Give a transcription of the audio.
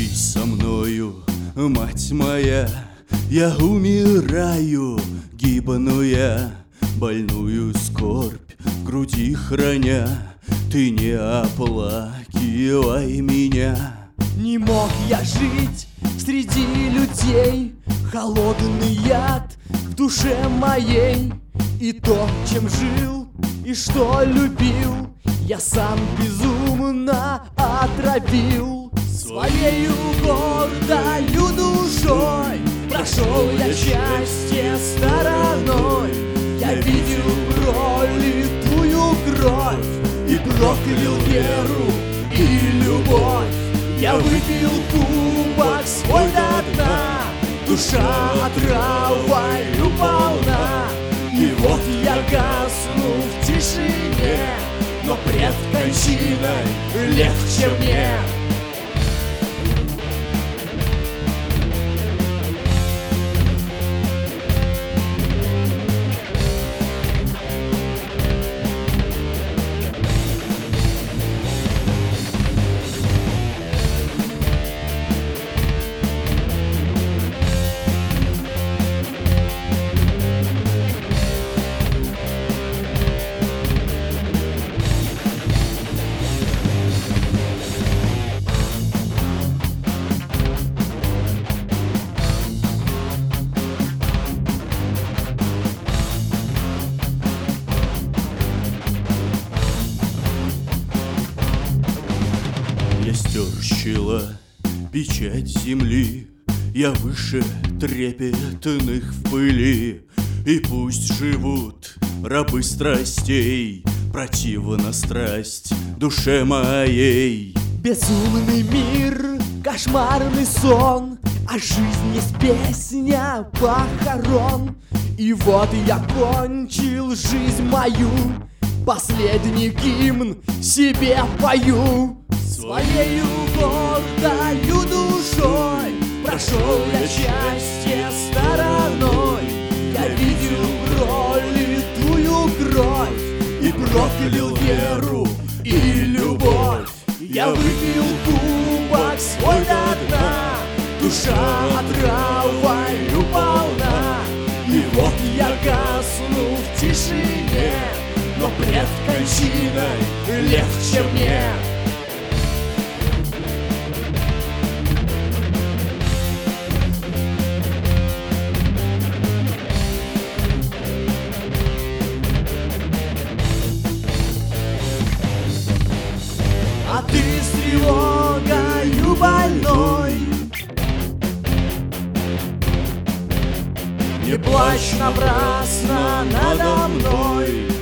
Простись со мною, мать моя, я умираю, гибну я, больную скорбь в груди храня. Ты не оплакивай меня. Не мог я жить среди людей, холодный яд в душе моей. И то, чем жил, и что любил, я сам безумно отравил. Своею гордою душой прошел я счастье стороной. Я видел пролитую кровь и проклял веру и любовь. Я выпил кубок свой до дна, душа отравою полна. И вот я гасну в тишине, но пред кончиной легче мне. Я стерщила печать земли, я выше трепетных в пыли. И пусть живут рабы страстей, противна страсть душе моей. Безумный мир, кошмарный сон, а жизнь есть песня похорон. И вот я кончил жизнь мою, последний гимн себе пою. Своею гордою душой прошел я счастье стороной. Я видел пролитую кровь и проклял веру и любовь. Я выпил кубок свой до дна, душа отравою полна. И вот я гасну в тишине, но пред кончиной легче мне. А ты с тревогою больной, не плачь напрасно надо мной.